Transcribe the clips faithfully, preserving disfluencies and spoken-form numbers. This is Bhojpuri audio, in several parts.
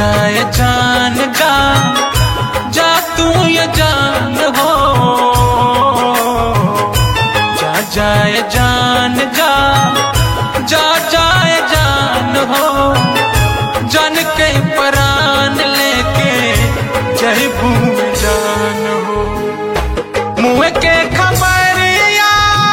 जाए जान जा, जा तू ये जान हो, जा जाए जान जा, जा जाए जान हो, जान के प्राण लेके जय भूम जान हो। मुँह के खबरिया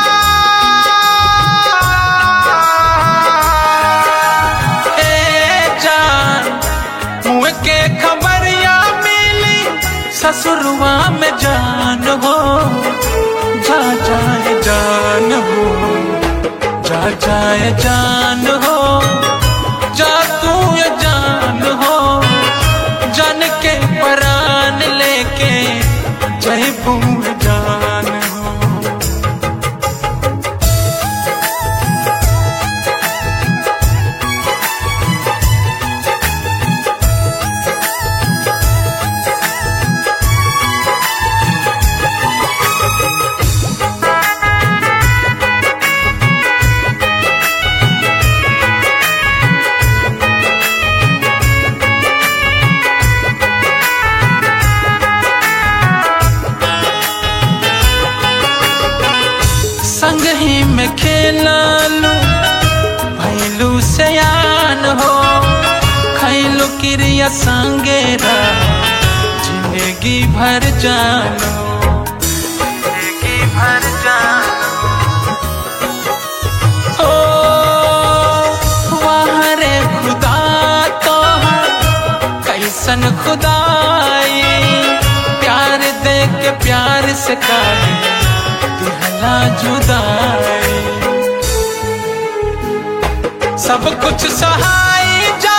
ए जान, मुँह के खबरिया मिली ससुरवा में जान हो, जा जाए जान हो, जा जाए जान हो, जा तू ये जान हो, जान के प्राण लेके जय भूम जान हो। संग ही में खेलालू भैलू सयान हो, खैलू क्रिया संगेरा जिंदगी भर जानो, जिंदगी भर जानो। ओ वाह रे खुदा तो कैसन खुदाई, प्यार दे के प्यार से काहे दिहला जुदाई। सब कुछ सहाय जा,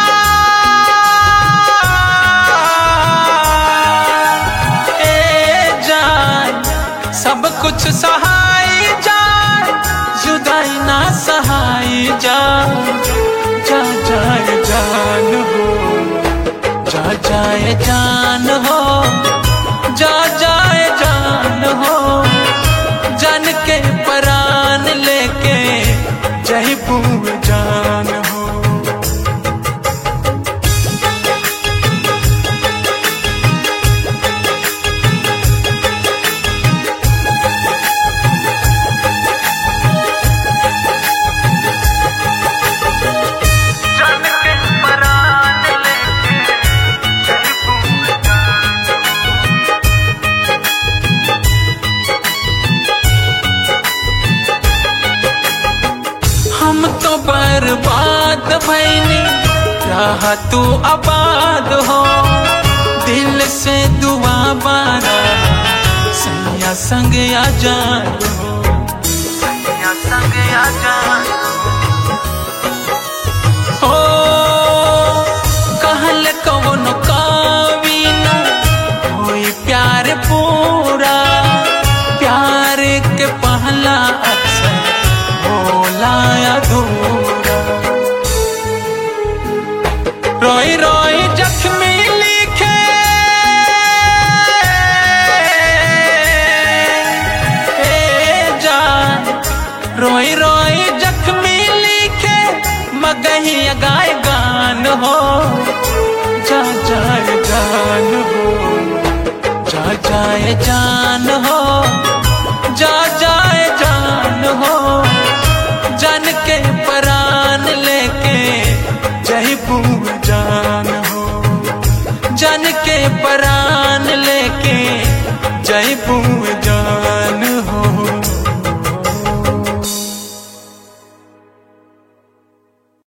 ए जान, सब कुछ सहाय जा, जुदाई ना सहाय जा, जा जाए जान हो, जा जाए जान हो, जा जाए जान हो, जान के प्राण लेके जय भूम जान हो। जान के प्राण लेके जय भूम जान हो। हम तो बर्बाद भैनी, रहा तू आबाद हो, दिल से दुआ बारा सैया संग आ जान हो, सैया संग आ जान हो। कहल कौन कावीना होई प्यार पूरा, प्यार के पहला अक्सर होला अधूरा। रोई रोई जख्मी लिखे ए जान, रोई रोई जख्मी लिखे मगही गाय गान हो, जा जाए जान हो, जा जाए जान हो, जा जाए जान हो, जान के प्राण लेके जय भूम जान हो, जान के प्राण लेके जय भूम जान।